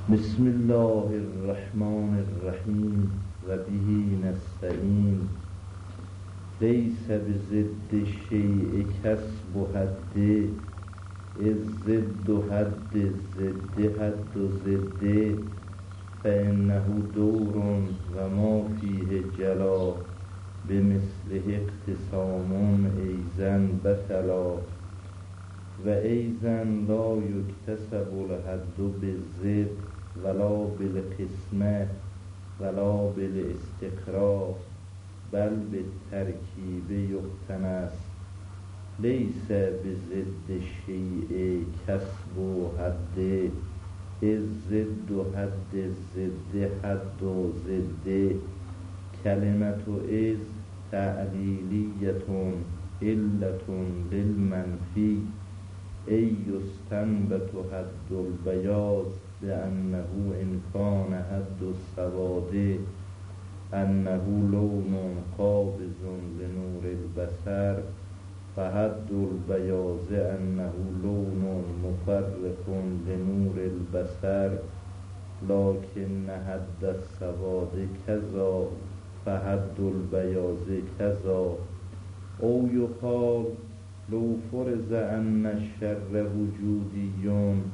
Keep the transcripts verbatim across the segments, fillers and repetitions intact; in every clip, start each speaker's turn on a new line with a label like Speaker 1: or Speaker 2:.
Speaker 1: بسم الله الرحمن الرحیم و به نستعین. لیس بضد الشیء کسب حده اذ ضد حد الضد حد ضده فانه دور و ما فیه جلا بمثله اختصام ایضا بطلا و ایضا لا یکتسب الحد بالضد ولا بالقسمة ولا بالاستقراء بل بالترکیب یقتنس. لیس بضد الشیء کسب حده اذ ضد حد الضد حد ضده. کلمة اذ تعلیلیة علة للمنفی ای یستنبت حد البیاض بأنه إن كان حد السواد أنه لون قابض لنور البصر فحد البياض أنه لون مفرق لنور البصر لكن حد السواد كذا فحد البياض كذا. أو يقال لو فرض أن الشر وجودي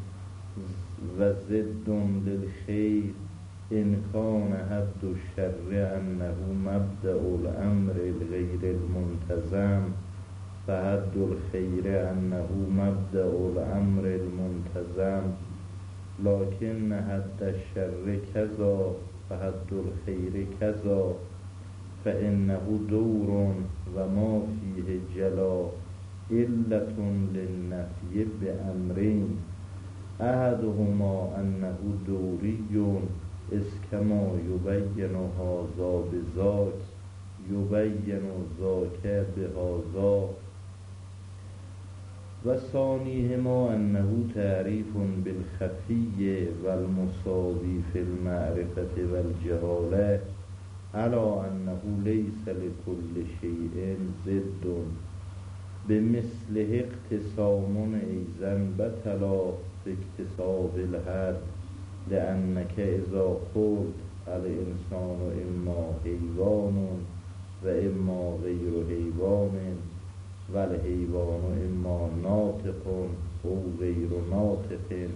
Speaker 1: وضد للخير إن كان حد الشر أنه مبدأ الأمر الغير المنتظم فحد الخير أنه مبدأ الأمر المنتظم لكن حد الشر كذا فحد الخير كذا فإنه دور وما فيه جلا علة للنفي بأمرين أحدهما أنه دوري إذ كما يبين هذا بذاك يبين ذاك بهذا وثانيهما أنه تعريف بالخفي والمساوي في المعرفة والجهالة على أنه ليس لكل شيء ضد بمثله اقتسام أيضا بطلا باكتساب الحد لأنك إذا قلت الإنسان إما حيوان وإما غير حيوان والحيوان إما ناطق أو غير ناطق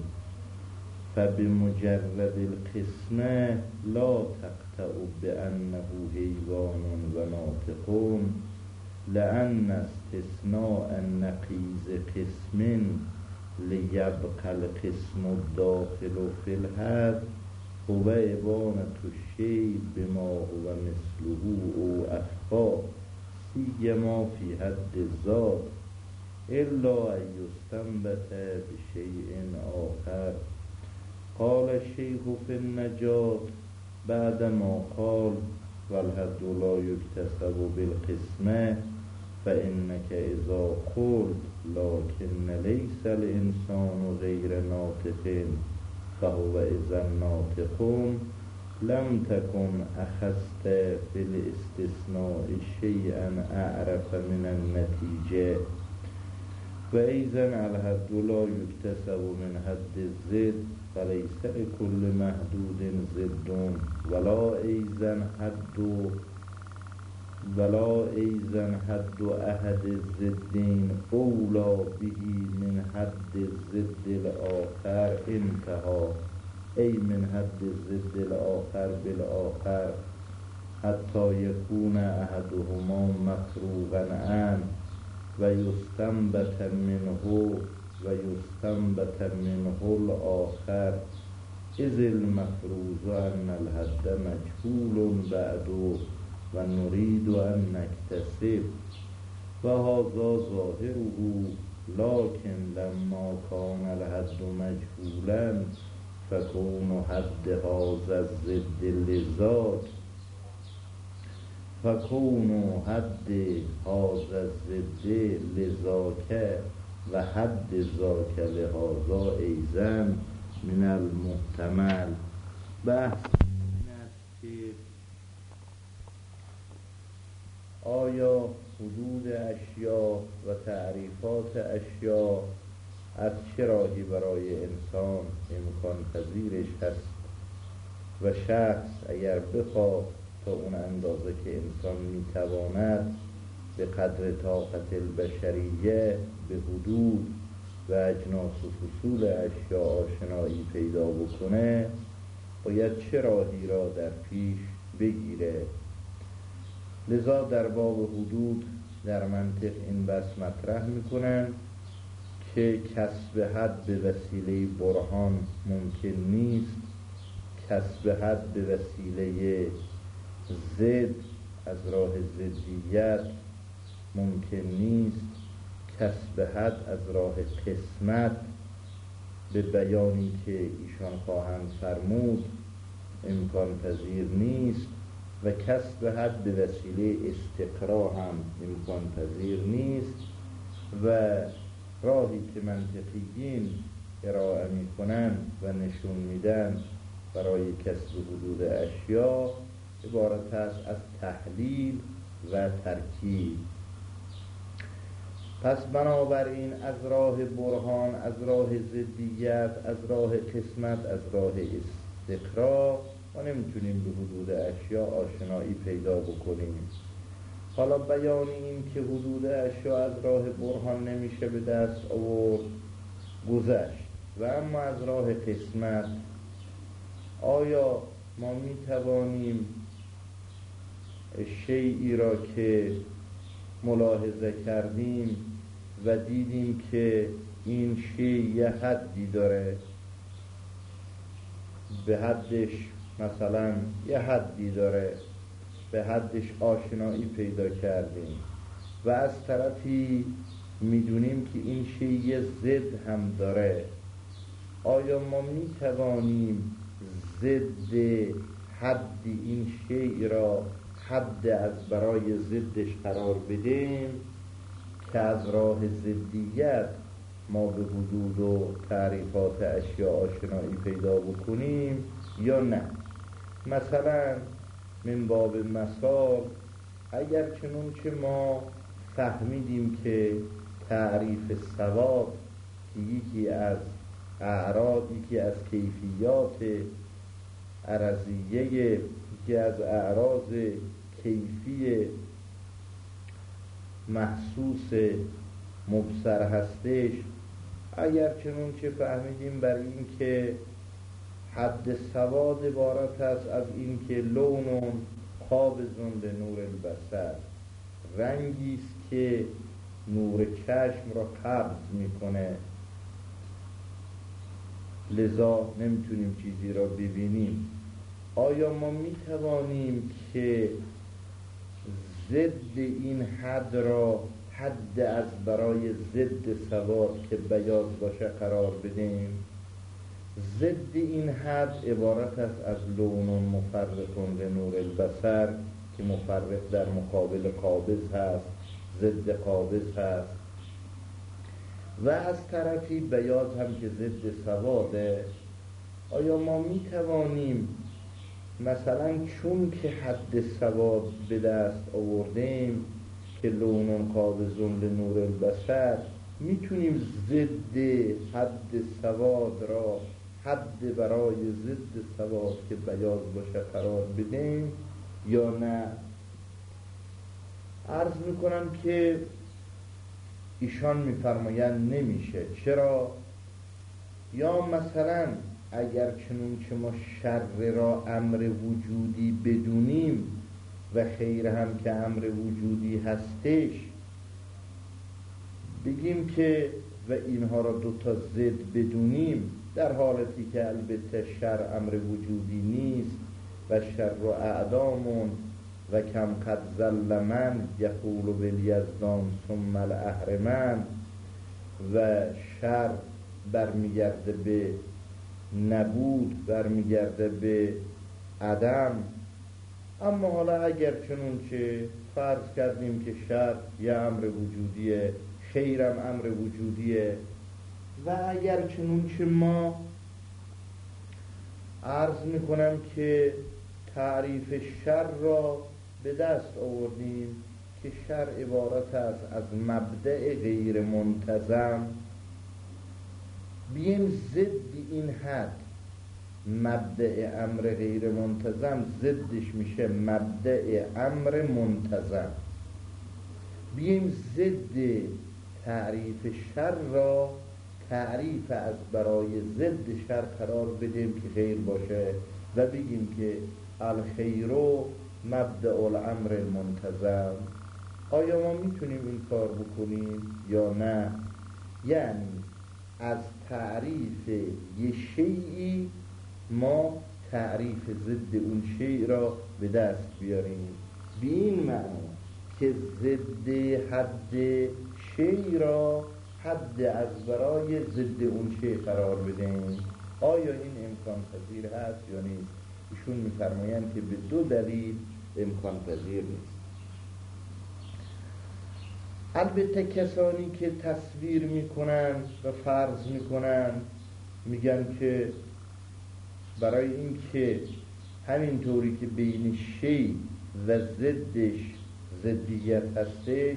Speaker 1: فبمجرد القسمة لا تقطع بأنه حيوان وناطق لأن استثناء النقيض قسم ليبقى القسم الداخل في الحد هو إبانة الشيء بما هو مثله أو أخفى سيما في حد الذات إلا أن يستنبت بشيء آخر. قال الشيخ في النجاة بعدما قال والحد لا يكتسب بالقسمة فإنك إذا قلت لكن ليس الإنسان غير ناطق فهو إذا ناطق لم تكن أخذت في الاستثناء شيئا أعرف من النتيجة. وأيضا الحد لا يكتسب من حد الضد فليس لكل محدود ضد ولا أيضا حد ولا أيضا حد أحد الضدين أولى به من حد الضد الآخر انتهى أي من حد الضد الآخر بالآخر حتى يكون أحدهما مفروغا عنه ويستنبت منه ويستنبت منه الآخر إذ المفروض أن الحد مجهول بعده ونريد أن نكتسب وهذا ظاهره. لكن لما كان الحد مجهولا فكون حد هذا الضد لذاك فكون حد هذا الضد لذاك وحد ذاك لهذا أيضا من المحتمل. بحث این است که آیا حدود اشیا و تعریفات اشیا از چه راهی برای انسان امکان پذیرش هست و شخص اگر بخواد تا اون اندازه که انسان میتواند به قدر طاقت البشریه به حدود و اجناس و فصول اشیا آشنایی پیدا بکنه، باید چه راهی را در پیش بگیره. لذا در باب حدود در منطق این بس مطرح میکنن که کسب حد به وسیله برهان ممکن نیست، کسب حد به وسیله ضد از راه ضدیت ممکن نیست، کسب حد از راه قسمت به بیانی که ایشان خواهند فرمود امکان پذیر نیست و کسب حد به وسیله استقرا هم امکان پذیر نیست و راهی که منطقیین ارائه می کنن و نشون میدن برای کسب حدود اشیا عبارت است از تحلیل و ترکیب. پس بنابراین از راه برهان، از راه ضدیت، از راه قسمت، از راه استقرا ما نمیتونیم به حدود اشیا آشنایی پیدا بکنیم. حالا بیان این که حدود اشیا از راه برهان نمیشه به دست آورد گذشت و اما از راه قسمت آیا ما میتوانیم شیئی را که ملاحظه کردیم و دیدیم که این شیء یه حدی داره، به حدش مثلا یه حدی داره، به حدش آشنایی پیدا کردیم و از طرفی میدونیم که این شیء ضد هم داره، آیا ما میتوانیم ضد حد این شیء را حد از برای ضدش قرار بدیم که از راه ضدیت ما به حدود و تعریفات اشیا آشنایی پیدا بکنیم یا نه؟ مثلا من باب مثال اگر چنون که ما فهمیدیم که تعریف ثواب که یکی از اعراض، یکی از کیفیات عرضیه، یکی از اعراض کیفی محسوس مبصر هستش، اگر چنون که فهمیدیم بر این که حد سواد عبارت است از این که لون قابضون لنور البصر، رنگی است که نور چشم را قبض میکنه، لذا نمیتونیم چیزی را ببینیم. آیا ما میتوانیم که ضد این حد را حد از برای ضد سواد که بیاض باشه قرار بدیم؟ ضد این حد عبارت است از لون مفرق لنور البصر که مفرق در مقابل قابض هست، ضد قابض هست، و از طرفی بیاض هم که ضد سواده. آیا ما می توانیم مثلا چون که حد سواد به دست آوردیم که لون قابضون لنور البصر، میتونیم ضد حد سواد را حد برای ضد سواد که بیاض باشه قرار بدیم یا نه؟ عرض میکنم که ایشان میفرمایند نمیشه. چرا؟ یا مثلا اگر چنون که ما شر را امر وجودی بدونیم و خیر هم که امر وجودی هستش، بگیم که و اینها را دو تا ضد بدونیم، در حالتی که البته شر امر وجودی نیست و شر و اعدامون و کم قد ظل من یقول بالیزدان ثم الاهرمن، و شر برمیگرده به نبود، برمیگرده به عدم. اما حالا اگر چنون که فرض کردیم که شر یه امر وجودیه، خیرم امر وجودیه، و اگر چنون که ما عرض میکنم که تعریف شر را به دست آوردیم که شر عبارت است از مبدأ غیر منتظم بیم ضد این حد مبدأ امر غیر منتظم ضدش میشه مبدأ امر منتظم. بیم ضد تعریف شر را تعریف از برای ضد شر قرار بدیم که خیر باشه و بگیم که الخیر مبدأ الامر المنتظم. آیا ما میتونیم این کار بکنیم یا نه؟ یعنی از تعریف یه شیئی ما تعریف ضد اون شیء را به دست بیاریم، به این معنی که ضد حد شیء را حد از برای ضد اون شیء قرار بدیم. آیا این امکان پذیر هست یا نیست؟ ایشون می‌فرمایند که به دو دلیل امکان پذیر نیست. البته کسانی که تصویر میکنن و فرض میکنن میگن که برای این که همینطوری که بین شی و ضدش ضدیت هستش،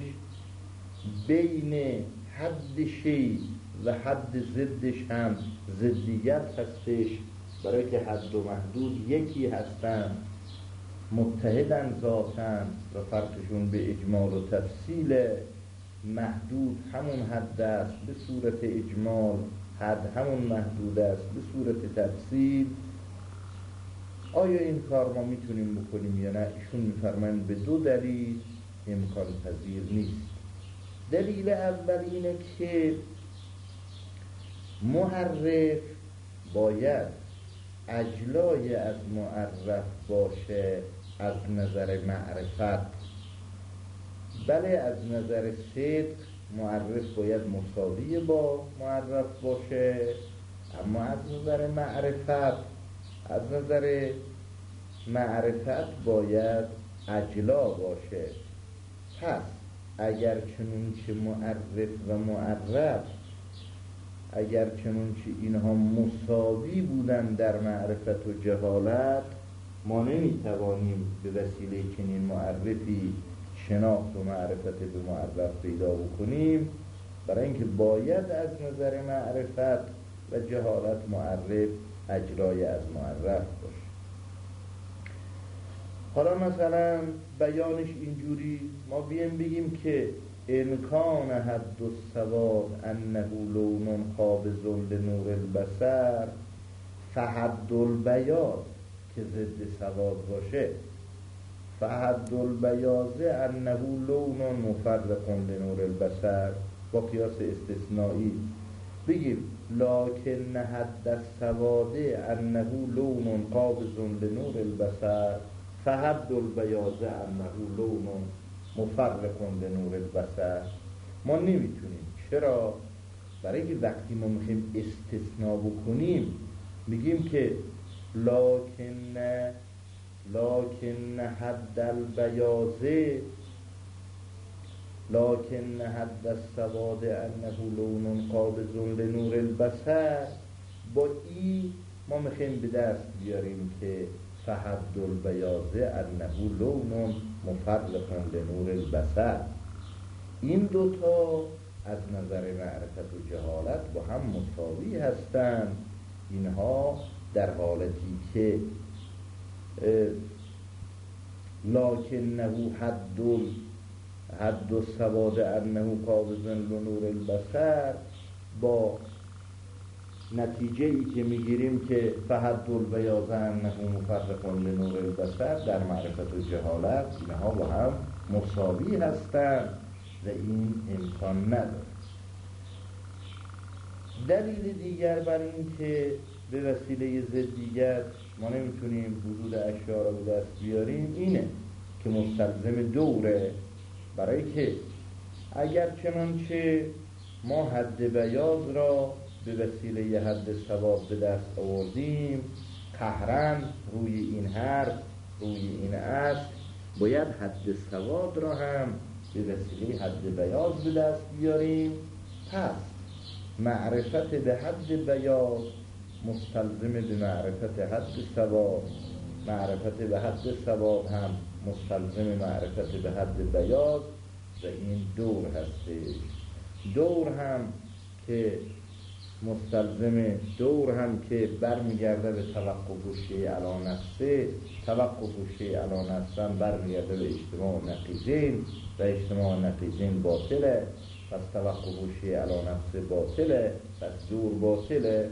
Speaker 1: بین حد شی و حد ضدش هم ضدیت هستش، برای که حد و محدود یکی هستن، متحدن ذاتن و فرقشون به اجمال و تفصیل. محدود همون حد است به صورت اجمال، حد همون محدود است به صورت تفصیل. آیا این کار ما میتونیم بکنیم یا نه؟ ایشون میفرمایند به دو دلیل امکان پذیر نیست. دلیل اول اینه که معرف باید اجلای از معرف باشه از نظر معرفت. بله از نظر صدق معرف باید مساوی با معرف باشه، اما از نظر معرفت از نظر معرفت باید اجلا باشه. پس اگر چنون که معرف و معرف اگر چنون که اینها مساوی بودن در معرفت و جهالت، ما نمیتوانیم به وسیله چنین معرفی شناخت و معرفت به معرف پیدا بکنیم، برای اینکه باید از نظر معرفت و جهالت معرف اجرای از معرف باشه. حالا مثلا بیانش اینجوری ما بیم بگیم که امکان حد السواد انه لون قابض لنور البصر، فحد البیاض که ضد سواد باشه، فحد البیاض انه لون مفرق لنور البصر، با قیاس استثنایی بگیم لکن حد السواد انه لون قابض لنور البصر، فحد البیاض انه لون مفرق لنور البصر. ما نمیتونیم. چرا؟ برای که وقتی ما میخوایم استثناء بکنیم میگیم که لکن لکن حد البیاض لکن حد السواد انه لون قابض لنور البصر، با ای ما میخوایم به دست بیاریم که فحد البیاض انه لون مفرق لنور البصر. این دوتا از نظر معرفت و جهالت با هم مساوی هستند. اینها در حالتی که لکنه حد حد السواد انه قابض لنور البصر، با نتیجه ای که میگیریم که فحد البیاض انه مفرق لنور البصر، در معرفت و جهالت اینها با هم مساوی هستند و این امکان نداره. دلیل دیگر بر این که به وسیله ضدیت ما نمیتونیم وجود اشیاء را به دست بیاریم اینه که مستلزم دوره. برای که اگر چنانچه ما حد بیاض را به وسیله حد سواد به دست آوردیم، قهرن روی این حرف روی این اصل باید حد سواد را هم به وسیله حد بیاض به دست بیاریم. پس معرفت به حد بیاض مستلزم به معرفت حد سواد، معرفت به حد سواد هم مستلزم معرفت به حد بیاض و این دور هستش. دور هم که به وسیله حد بیاض معرفت به حد سواد، معرفت به حد سواد هم مستلزم معرفت به حد بیاض و این دور هستش. دور هم که به وسیله حد بیاض معرفت به حد سواد، معرفت به حد بیاض و این دور هستش. دور هم که به وسیله حد سواد معرفت به حد سواد، معرفت به حد سواد هم مستلزم معرفت به حد بیاض و این دور هستش. دور هم که مستلزم دور هم که برمیگرده به توقف شیء علی نفسه، توقف شیء علی نفسه هم برمیگرده به اجتماع نقیضین و اجتماع نقیضین باطله، پس توقف شیء علی نفسه باطله، پس دور باطله.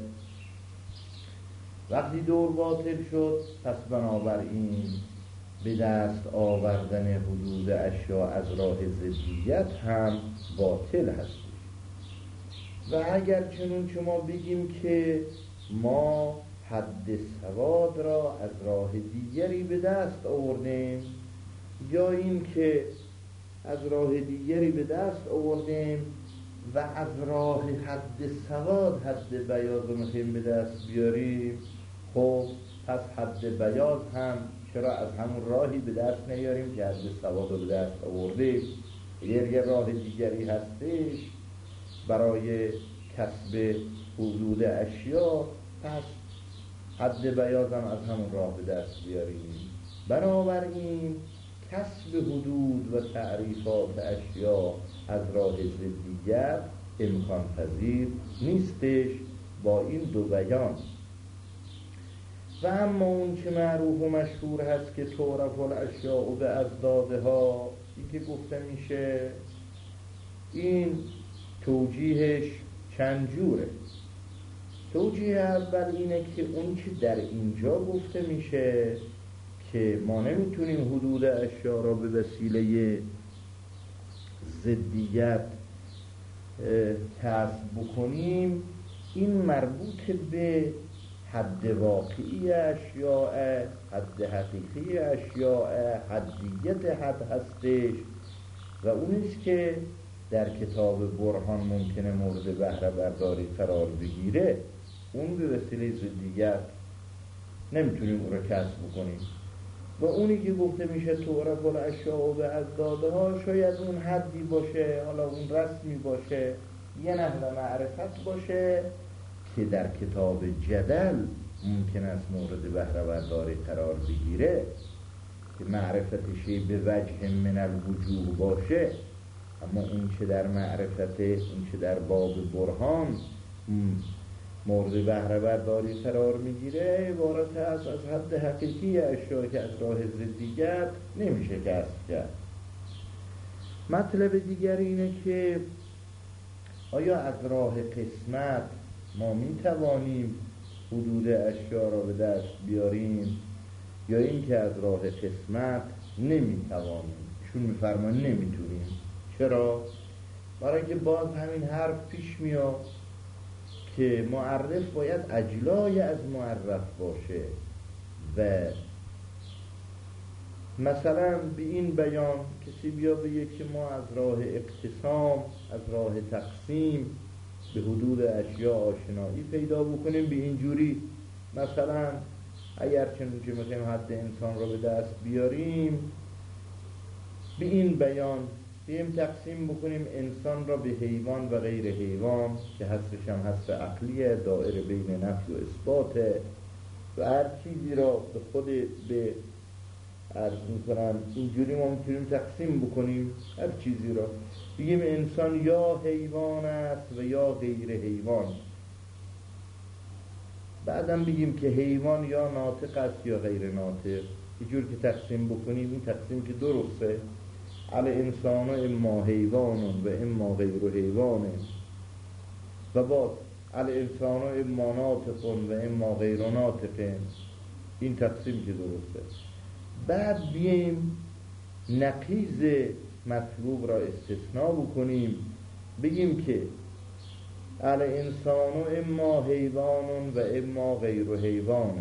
Speaker 1: وقتی دور باطل شد پس بنابراین به دست آوردن حدود اشیا از راه ضدیت هم باطل هست. و اگر چنون که ما بگیم که ما حد سواد را از راه دیگری به دست آوردیم، یا این که از راه دیگری به دست آوردیم و از راه حد سواد حد بیاض رو میخوایم به دست بیاریم، خب پس حد بیاض هم چرا از همون راهی به دست نیاریم که حد سواد رو به دست آوردیم؟ یه راه دیگری هستش برای کسب حدود اشیا، پس حد بیاض هم از همون راه به دست بیاریم. بنابراین کسب حدود و تعریفات اشیا از راه ضدیت امکان پذیر نیستش با این دو بیان. و اما اون که معروف و مشهور هست که تعرف الاشیاء به ازدادها، این که گفته میشه، این توجیهش چند جوره. توجیه اول اینه که اون که در اینجا گفته میشه که ما نمیتونیم حدود اشیا را به وسیله ضدیت کسب بکنیم، این مربوط به حد واقعی اشیاء، حد حقیقی اشیاء، حدیت حد هستش و اونیست که در کتاب برهان ممکنه مورد بهره برداری قرار بگیره، اون به وسیله ضدیت نمیتونیم اون رو کسب بکنیم. و اونی که گفته میشه تعرف الاشیاء به ازدادها، شاید اون حدی باشه، حالا اون رسمی باشه، یه نحو معرفت باشه که در کتاب جدل ممکن است مورد بهره برداری قرار بگیره، که معرفتشی به وجه من الوجوه باشه. اما اون چه در معرفت، اون چه در باب برهان مورد بهره برداری قرار میگیره، عبارت است از حد حقیقی اشیا که از راه ضدیت نمیشه کسب کرد. مطلب دیگر اینه که آیا از راه قسمت ما میتوانیم حدود اشیا را به دست بیاریم، یا این که از راه قسمت نمیتوانیم؟ چون میفرمان نمیتونیم. چرا؟ برای که باز همین حرف پیش میاد که معرف باید اجلای از معرف باشه و مثلا به این بیان کسی بیا بگه که ما از راه اقتسام، از راه تقسیم به حدود اشیا آشنایی پیدا بکنیم، به اینجوری مثلا اگر چنون که میخوایم حد انسان را به دست بیاریم، به این بیان بیم تقسیم بکنیم انسان را به حیوان و غیر حیوان که هستش هم هست عقلیه، دائره بین نفی و اثباته، و هر چیزی را به خود به عرض میکنم اینجوری ما میتونیم تقسیم بکنیم هر چیزی را، بگیم انسان یا حیوان است و یا غیر حیوان. بعدم بگیم که حیوان یا ناطق است یا غیر ناطق. یه جور که تقسیم بکنیم، این تقسیم که درسته، علی انسان اما حیوان و اما غیر حیوان، و بعد علی انسان اما ناطق و اما غیر ناطق، این تقسیم که درسته. بعد بیم نقیض مطلوب را استثناء بکنیم، بگیم که علی انسان اما حیوان و اما غیر حیوان،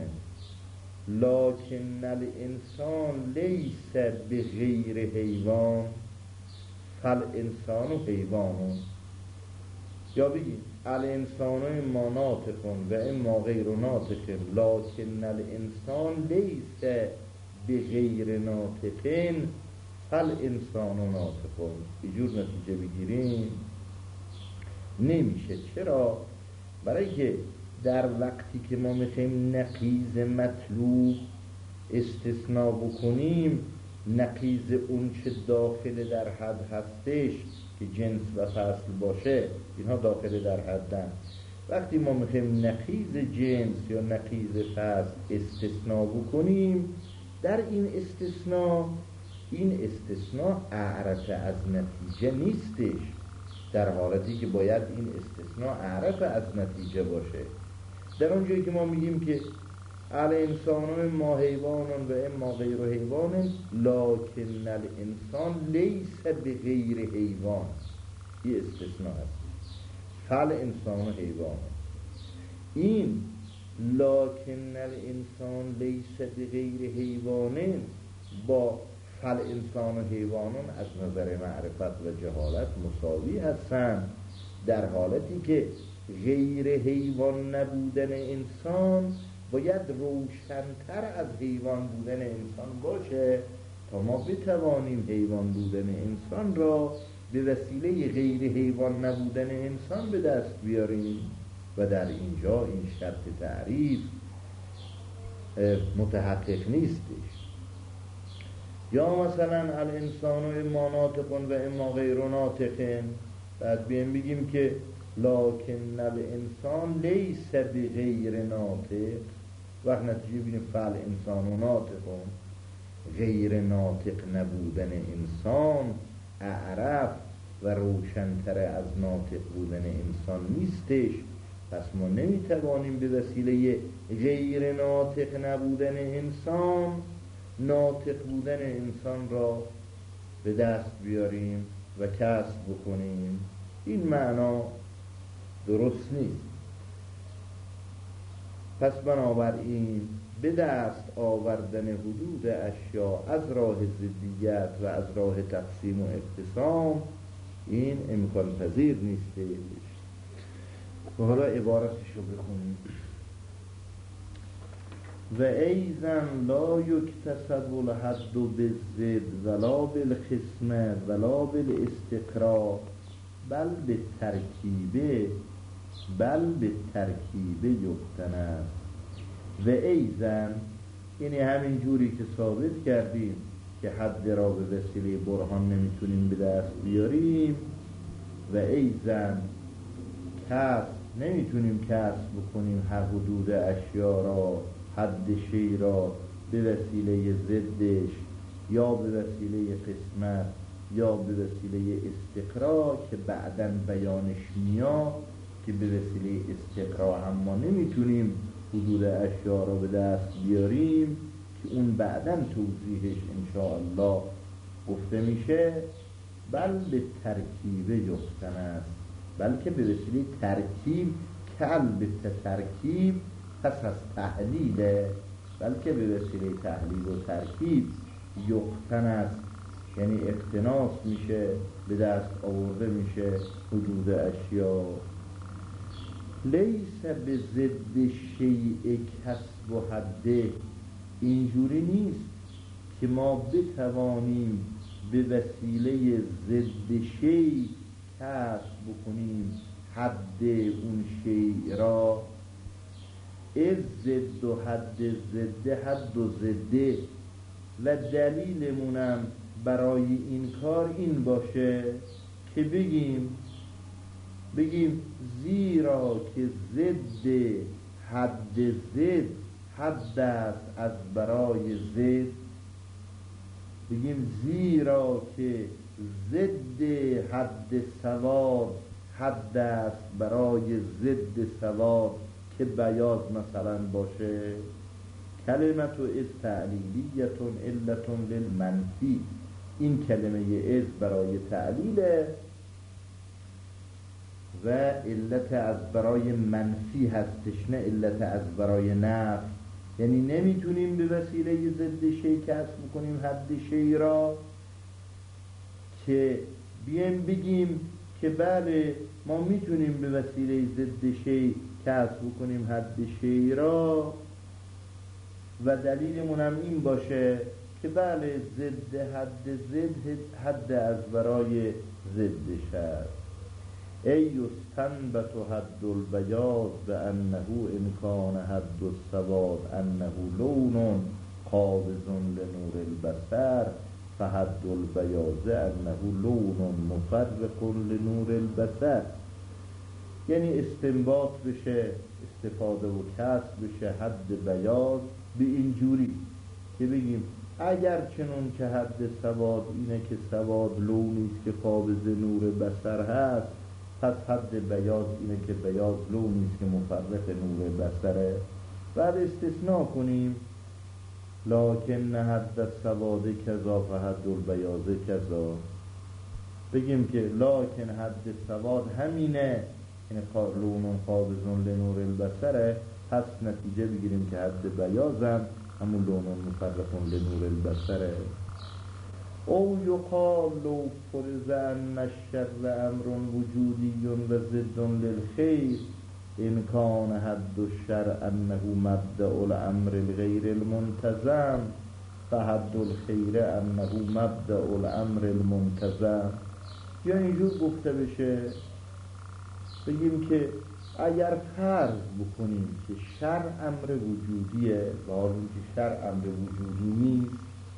Speaker 1: لکن الانسان لیس بغیر حیوان فالانسان حیوان. یا بگیم الانسان اما ناطق و اما غیر ناطق، لکن الانسان لیس بغیر ناطق فالانسان ناطق. به جور نتیجه بگیریم نمیشه. چرا؟ برای که در وقتی که ما میخوایم نقیض مطلوب استثناء بکنیم، نقیض اون چه داخل در حد هستش که جنس و فصل باشه، اینها داخل در حدن، وقتی ما میخوایم نقیض جنس یا نقیض فصل استثناء بکنیم، در این استثناء این استثناء اعرف از نتیجه نیستش، در حالتی که باید این استثناء اعرف از نتیجه باشه. در اونجایی که ما میگیم که الانسان اما حیوان و اما غیر حیوان لکن الانسان لیس بغیر حیوان، این استثناء هست. فل انسان حیوان، این لکن الانسان لیس بغیر حیوان با فل انسان و حیوانان از نظر معرفت و جهالت مساوی هستند، در حالتی که غیر حیوان نبودن انسان باید روشن‌تر از حیوان بودن انسان باشه تا ما بتوانیم حیوان بودن انسان را به وسیله غیر حیوان نبودن انسان به دست بیاریم و در اینجا این شرط تعریف متحقق نیستش. یا مثلا الانسان اما ناطق و اما غیر ناطق، بعد بیایم بگیم که لکن الانسان لیس بغیر ناطق، وقت نتیجه بینیم فعل انسان و ناطق، غیر ناطق نبودن انسان اعرف و روشن‌تر از ناطق بودن انسان نیستش، پس ما نمیتوانیم به وسیله غیر ناطق نبودن انسان ناطق بودن انسان را به دست بیاریم و کسب بکنیم. این معنا درست نیست. پس بنابراین به دست آوردن حدود اشیاء از راه ضدیت و از راه تقسیم و اقتسام این امکان پذیر نیست. و حالا عبارتش رو بخونیم. و ایضا لا یکتسب الحد بالضد ولا بالقسمه ولا بالاستقراء بل بالترکیبه بل بالترکیبه یقتنس. و ایضا یعنی همین جوری که ثابت کردیم که حد را به وسیله برهان نمیتونیم به دست بیاریم، و ایضا کسب نمیتونیم کسب بکنیم هر حدود اشیا را، حد شی را به وسیله ضدش یا به وسیله قسمت یا به وسیله استقرا که بعداً بیانش میاد که به وسیله استقرا هم ما نمیتونیم حدود اشیا را به دست بیاریم که اون بعداً توضیحش انشاءالله گفته میشه. بل به ترکیب یختن است، بلکه به وسیله ترکیب کل به ترکیب پس از تحلیله، بلکه به وسیله تحلیل و ترکیب یختن است، یعنی اقتناس میشه، به دست آورده میشه حدود اشیا. لیس به ضد شیء کسب و حده، اینجوری نیست که ما بتوانیم به وسیله ضد شیء کسب بکنیم حد اون شیء را. از ضد و حد ضد حد و ضده، و دلیلمونم برای این کار این باشه که بگیم بگیم زیرا که ضد حد ضد حد است از برای ضد، بگیم زیرا که ضد حد سواد حد است برای ضد سواد که بیاض مثلا باشه. کلمت و از تعلیلیتون علتون للمنفی، این کلمه از برای تعلیله و علت از برای منفی هستش، نه علت از برای نفی. یعنی نمیتونیم به وسیله ضد شی کسب کنیم حد شی را که بیم بگیم که بله ما میتونیم به وسیله ضد شی کسب کنیم حد شی را، و دلیلمون هم این باشه که بله ضد حد ضد حد از برای ضدش هست. ای یستنبت حد البیاض بانه امکان حد السواد انه لون قابض لنور البصر فحد البیاض انه لون مفرق لنور البصر. یعنی استنباط بشه، استفاده و کسب بشه حد بیاض به اینجوری که بگیم اگر چنون که حد سواد اینه که سواد لونیست که قابض نور بصر هست، پس حد بیاض اینه که بیاض لونیست که مفرق نور بصره. بعد استثناء کنیم لکن حد سواد کذا و حد البیاض کذا، بگیم که لکن حد سواد همینه، این لون قابض لنور البصره، پس نتیجه بگیریم که حد بیاضم همون لون مفرق لنور البصره. او یقال لو فرض ان الشر امر وجودی و ضد للخیر ان کان حد الشر انه مبدأ الامر الغیر المنتظم فحد الخیر انه مبدأ الامر المنتظم. یا اینجور گفته بشه، بگیم که اگر فرض بکنیم که شر امر وجودیه و حال که شر امر وجودی نیست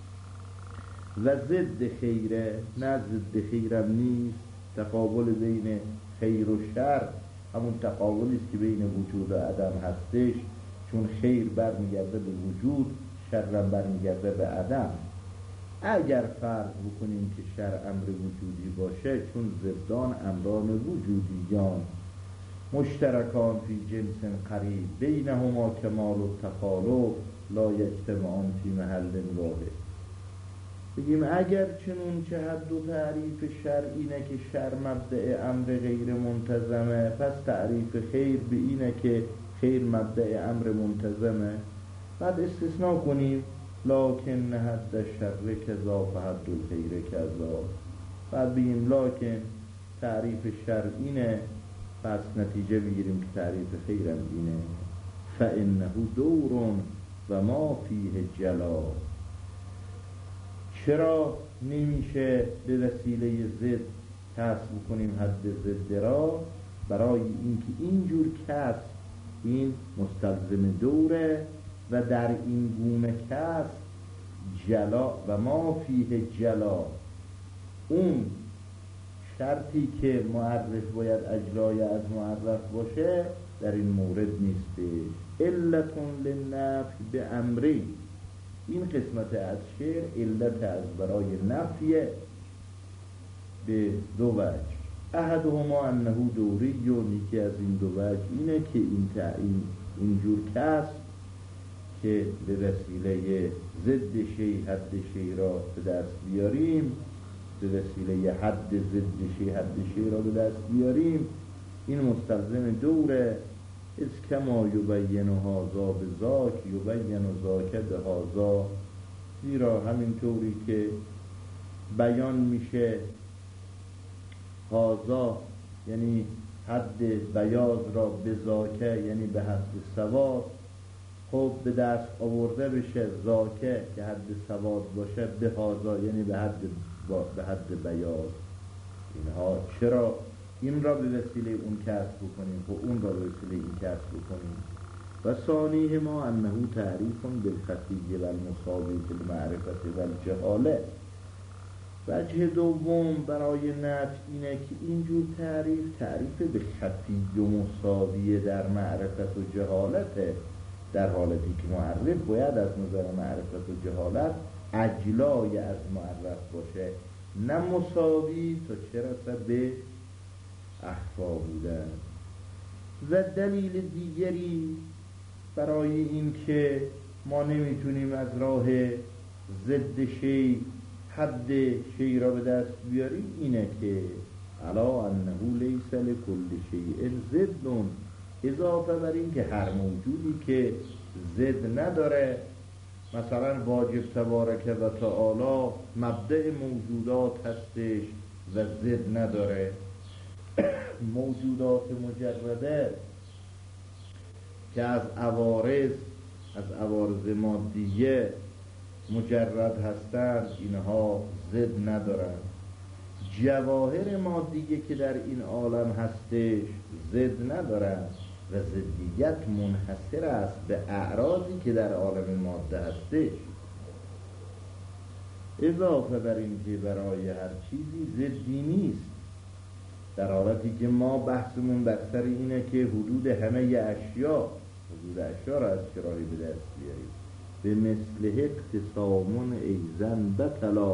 Speaker 1: و ضد خیره، نه ضد خیرم نیست، تقابل بین خیر و شر همون تقابلی است که بین وجود و عدم هستش، چون خیر برمیگرده به وجود، شرم برمیگرده به عدم. اگر فرض بکنیم که شر امر وجودی باشه، چون ضدان امران وجودیان مشترکان فی جنس قریب بینهما کمال و تخالف لا یجتمعان فی محل واحد. بگیم اگر چنون که حد و تعریف شر اینه که شر مبدأ امر غیر منتظمه، پس تعریف خیر به اینه که خیر مبدأ امر منتظمه. بعد استثناء کنیم لکن حد شر کذا و حد الخیر کذا، بعد بگیم لکن تعریف شر اینه، پس نتیجه بگیریم که تعریف خیرم اینه. فانه دور و ما فیه جلا. چرا نمیشه به وسیله ضد کسب کنیم حد ضد را؟ برای اینکه اینجور کسب این مستلزم دوره و در این گونه کسب جلا و ما فیه جلا، اون شرطی که معرف باید اجلای از معرف باشه در این مورد نیستش. علتون للنفی به امری، این قسمت از شعر علت از برای نفی به دو وجه. احدهما انه دوری، و یکی از این دو وجه اینه که این تعیین اینجور کسب که به وسیله ضد شی حد شی را به دست بیاریم، به وسیله حد ضد شی حد شی را به دست بیاریم، این مستلزم دوره. از کما یبین هذا بذاک یبین ذاک بهذا، زیرا همینطوری که بیان میشه هذا یعنی حد بیاض را به ذاکه یعنی به حد سواد، خب به دست آورده بشه ذاکه که حد سواد باشه به هذا یعنی به حد به حد بیاض. اینها چرا این را به وسیله اون کسب بکنیم و اون را به وسیله این کسب بکنیم؟ و ثانیه ما انه تعریف بالخفی و المساوی بالمعرفت و الجهاله. وجه دوم برای نفی اینه که اینجور تعریف تعریف به خفی و مساوی در معرفت و جهالته، در حالتی که معرف باید از نظر معرفت و جهالت اجلای از معرف باشه، نه مساوی تا چه رسد به اخفا بودن. و دلیل دیگری برای این که ما نمیتونیم از راه ضد شی حد شی را به دست بیاریم اینه که علا انه لیس لکل شیء ضد، اضافه بر این که هر موجودی که ضد نداره، مثلا واجب تبارک و تعالی مبدأ موجودات هستش و ضد نداره. موجودات مجرده که از عوارض از عوارض مادیه مجرد هستند اینها ضد ندارند. جواهر مادیه که در این عالم هستش ضد ندارند و ضدیت منحصر است به اعراضی که در عالم ماده هستش. اضافه بر این که برای هر چیزی ضدی نیست، در حالتی که ما بحثمون بر سر اینه که حدود همه اشیا حدود اشیا را از چراهی به دست بیاریم. به مثل اقتسامون ایزن بطلا،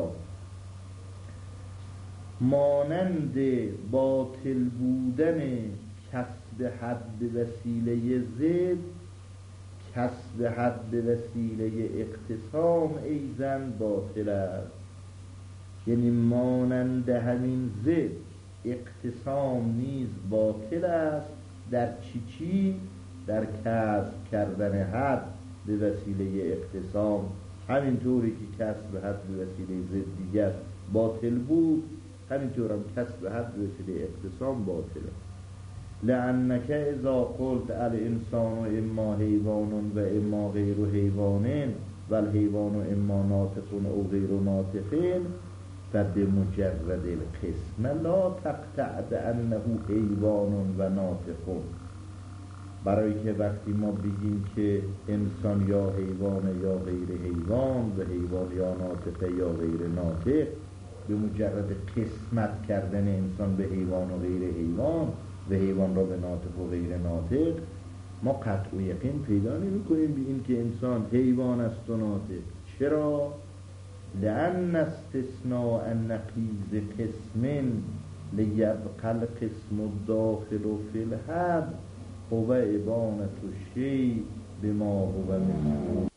Speaker 1: مانند باطل بودن کسب حد به وسیله زد، کسب حد به وسیله اقتسام ایزن باطل است. یعنی مانند همین زد اقتسام نیز باطل است. در چی چی؟ در کسب کردن حد به وسیله اقتسام. همینطوری که کسب حد به وسیله زد دیگر باطل بود، همینطور هم کسب حد به وسیله اقتسام باطله. لأنک اذا قلت الانسان اما حیوان و اما غیر حیوان و الحیوان اما ناطق او غیر ناطق فبمجرد القسم لا تقطع بانه حیوان و ناطق. برای که وقتی ما بگیم که انسان یا حیوان یا غیر حیوان و حیوان یا ناطق یا غیر ناطق، به مجرد قسمت کردن انسان به حیوان و غیر حیوان و حیوان را به ناطق و غیر ناطق، ما قطع و یقین پیدا نمی کنیم به این که انسان حیوان است و ناطق. چرا؟ لأن استثناء نقیض قسم لیبقى القسم الداخل فی الحد هو ابانة الشیء بما هو منه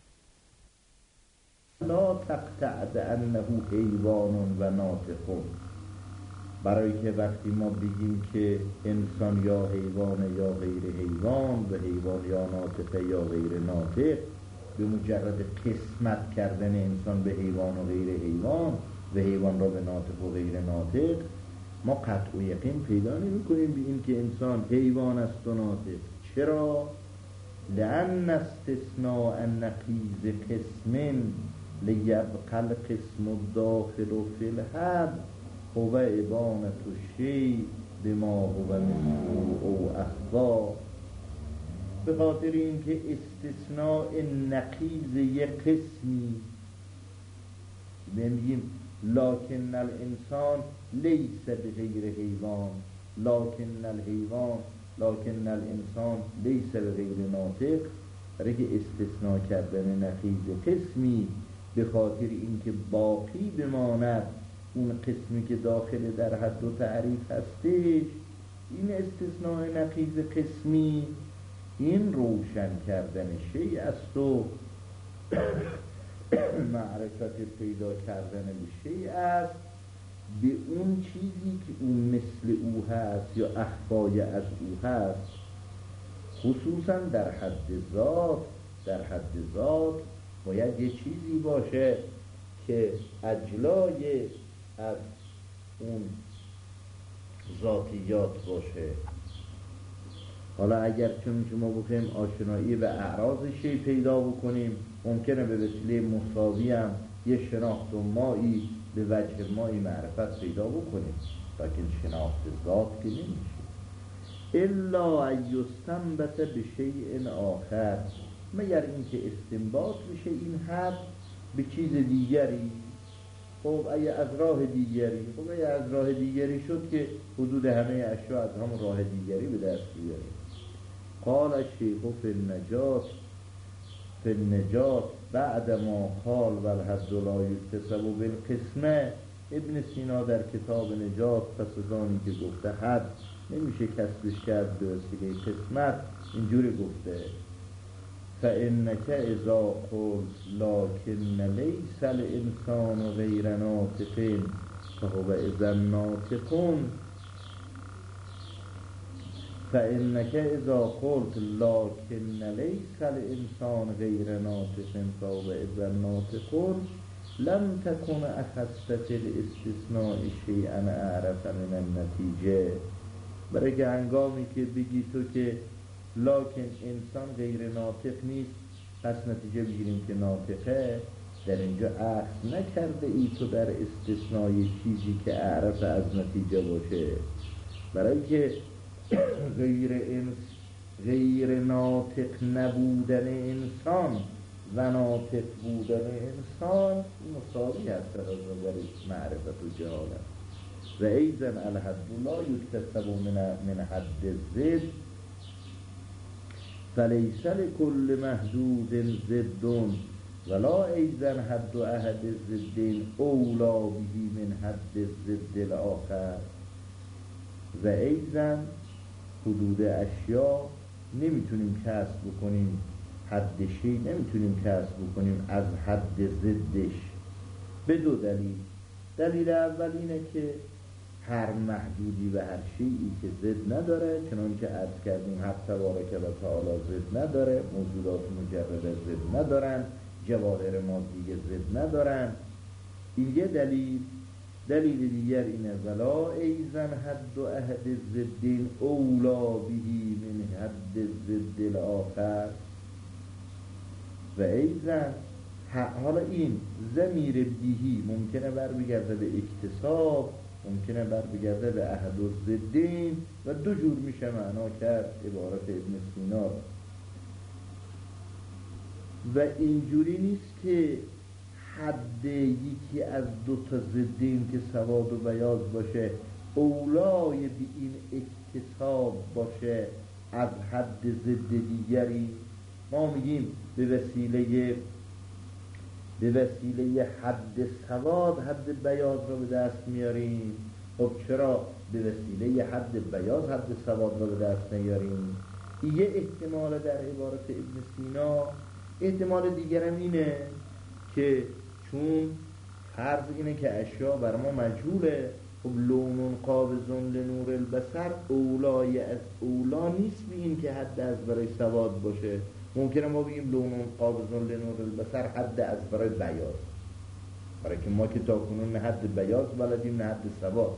Speaker 1: لا تقطع بأنه حیوان و ناطق. برای که وقتی ما بگیم که انسان یا حیوان یا غیر حیوان و حیوان یا ناطق یا غیر ناطق، به مجرد قسمت کردن انسان به حیوان و غیر حیوان و حیوان را به ناطق و غیر ناطق، ما قطع و یقین پیدا نمی کنیم به این که انسان حیوان است و ناطق. چرا؟ لأن استثناء نقیض قسم لیبقى القسم الداخل فی الحد هو ابانة الشیء بما هو منه او اخفا. به خاطر اینکه استثناء نقیض یک قسمی، میگیم لکن الانسان لیس بغیر حیوان، لکن الحیوان لکن الانسان لیس بغیر ناطق، برای که استثناء کردن نقیض قسمی به خاطر اینکه باقی بماند اون قسمی که داخل در حد و تعریف هستش، این استثناء نقیض قسمی این روشن کردن شیء است و معرفت پیدا کردن به شیء است به اون چیزی که اون مثل او هست یا اخفای از او هست. خصوصا در حد ذات، در حد ذات باید یه چیزی باشه که اجلای از اون ذاتیات باشه. حالا اگر چون که ما بخوایم آشنایی به اعراض شی پیدا بکنیم، ممکنه به وسیله مساوی هم یه شناخت و مایی به وجه مایی معرفت پیدا بکنیم، لیکن شناخت ذات که نمیشه الا ایستنبت به شیء آخر، مگر اینکه استنباط بشه این حد به چیز دیگری. خب اگه از راه دیگری خب اگه از راه دیگری شد که حدود همه اشیاء از همون راه دیگری به دست بیاریم. قال الشیخ فی النجات فی النجات بعد ما قال و الحد لا یکتسب بالقسمه. ابن سینا در کتاب نجات پس از آنی که گفته حد نمیشه کسبش کرد به وسیله قسمت، اینجوری گفته فإنک اذا قلت لکن لیس الانسان غیر ناطق فهو اذا ناطق. فإنک اذا قلت لکن لیس الانسان غیر ناطق فهو اذا ناطق لم تكن اخذت في الاستثناء شیئا اعرف من النتیجه. برای که هنگامی که بگی تو که لکن انسان غیر ناطق نیست پس نتیجه بگیریم که ناطقه، در اینجا اخذ نکرده ای تو در استثنای چیزی که اعرف از نتیجه باشه. برای که غیر انس غیر ناطق نبودن انسان و ناطق بودن انسان مساوی هست از نظر معرفت و جهالت. و ایزن الحد لا یکتسب من من حد زد فلیس لکل محدود زد ولا ایزن حد احد زدین اولا بهی من حد زد الاخر. و ایزن حدود اشیا نمیتونیم کسب بکنیم، حدشی نمیتونیم کسب بکنیم از حد زدش به دو دلیل. دلیل اول اینه که هر محدودی و هر شیئی که ضد نداره، چنان که عرض کردیم حق تبارک و تعالی ضد نداره، موجودات مجرده ضد ندارن، جواهر مادیه ضد ندارن. این یه دلیل. دلیل دیگر اینه ولا ایزن حد و احد زدین اولا بهی من حد زد الاخر. و ایزن حالا این ضمیر بهی ممکنه بر بگرده به اکتساب، ممکنه بر بگرده به احد و زدین و دو جور میشه معنا کرد عبارت ابن سینا. و اینجوری نیست که حد یکی از دو تا زدین که سواد و بیاض باشه اولای به این اکتساب باشه از حد زد دیگری. ما میگیم به وسیله به وسیله حد سواد حد بیاض رو به دست میاریم. خب چرا به وسیله حد بیاض حد سواد رو به دست نیاریم؟ یه احتمال در عبارت ابن سینا. احتمال دیگرم اینه که چون فرض اینه که اشیا بر ما مجهوله، خب لون قابض لنور البصر اولای از اولا نیست به این که حد از برای سواد باشه. ممکنه ما بگیم لون قابض لنور البصر حد از برای بیاض، برای که ما که تا کنون نه حد بیاض بلدیم نه حد سواد.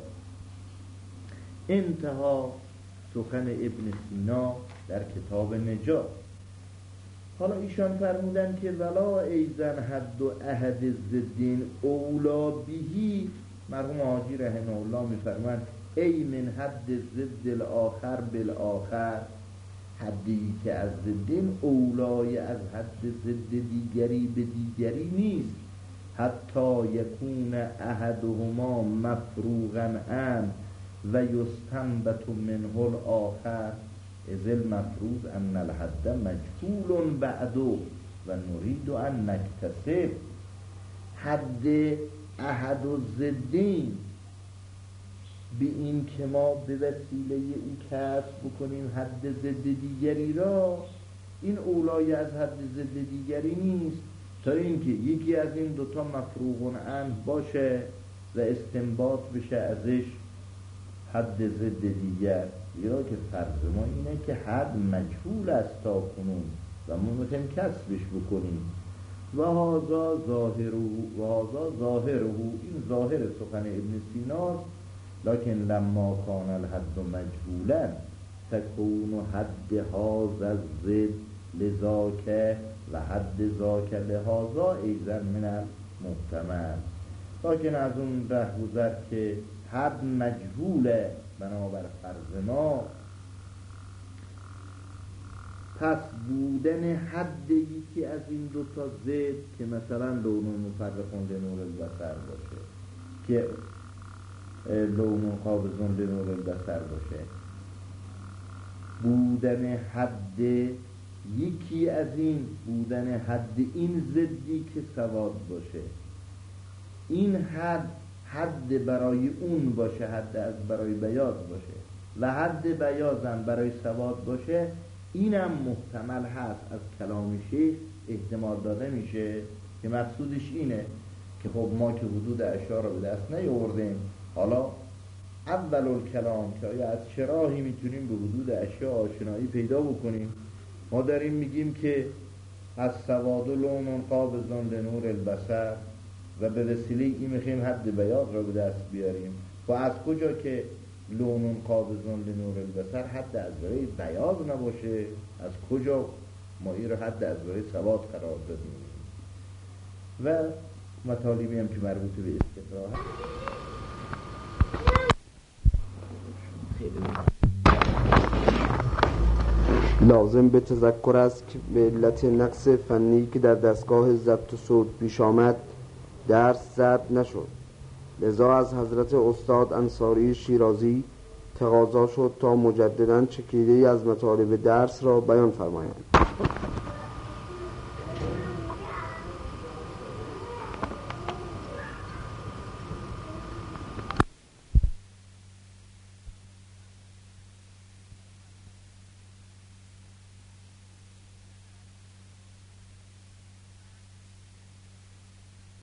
Speaker 1: انتها سخن ابن سینا در کتاب نجات. حالا ایشان فرمودن که ولا ایزن حد و احد زدین اولا بهی. مرحوم حاجی رحمه الله میفرمند ای من حد زد الاخر بالاخر، حدی که از زدین اولای از حد زد دیگری به دیگری نیست. حتی یکون احدهما مفروغا عن و یستنبط منه الاخر از المفروض ان الحد مجهول بعد و نريد ان نکتسب. حد احد و زدین به این که ما به وسیله این کسب بکنیم حد زد دیگری را، این اولای از حد زد دیگری نیست تا اینکه یکی از این دوتا مفروغ عن باشه و استنباط بشه ازش حد زد دیگر. یا که فرض ما اینه که حد مجهول است تا کنون و ما میخوایم کسبش بکنیم. و هذا ظاهره و هذا ظاهره این ظاهر سخن ابن سیناست. لکن لما کان الحد مجهولا تکون حد هذا الزد لذاک و حد ذاک لهذا ایزن من المحتمل. لکن از اون ره گذر که حد مجهوله بنابر فرض ما، پس بودن حد یکی از این دوتا زد که مثلا لون مفرقون لنور البصر باشه، که لون قابضون لنور البصر باشه، بودن حد یکی از این بودن حد این زدی که سواد باشه، این حد حد برای اون باشه، حد از برای بیاض باشه و حد بیاضم برای سواد باشه، اینم محتمل هست. از کلام شیخ احتمال داده میشه که مقصودش اینه که خب ما که حدود اشیا رو به دست نیاوردیم، حالا اول الکلام که آیا از چه راهی میتونیم به حدود اشیا آشنایی پیدا بکنیم. ما داریم میگیم که از سواد و لون قابضون لنور البصر و به وسیله این میخواییم حد بیاض رو به دست بیاریم. و از کجا که لون قابضون لنور البصر حد از برای بیاض نباشه، از کجا ما این رو حد از برای سواد قرار دادیم؟ و مطالبی هم که مربوط به استقرار
Speaker 2: لازم به تذکر است که به علت نقص فنی که در دستگاه ضبط صوت پیش آمد درس ضبط نشد لذا از حضرت استاد انصاری شیرازی تقاضا شد تا مجدداً چکیده‌ای از مطالب درس را بیان فرمایند.